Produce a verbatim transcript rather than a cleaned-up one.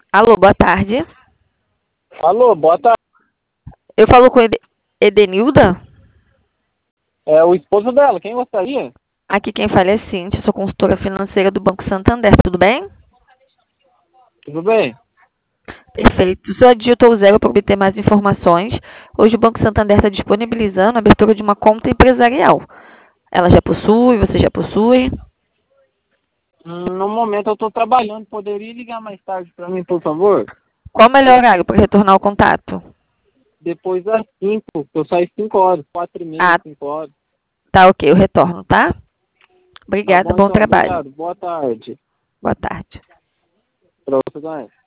Alô, boa tarde. Alô, boa tarde. Eu falo com Ede- Edenilda? É o esposo dela, quem gostaria? Aqui quem fala é Cíntia, sou consultora financeira do Banco Santander, tudo bem? Tudo bem? Perfeito. O senhor digitou o zero para obter mais informações. Hoje o Banco Santander está disponibilizando a abertura de uma conta empresarial. Ela já possui, você já possui? Hum, No momento eu estou trabalhando, poderia ligar mais tarde para mim, por favor? Qual o melhor horário para retornar o contato? Depois das cinco, eu saio cinco horas, quatro e meia, Ah, cinco horas. tá ok, eu retorno, tá? Tá Obrigada, bom bom então, trabalho. obrigado. Boa tarde. Boa tarde. Para você também.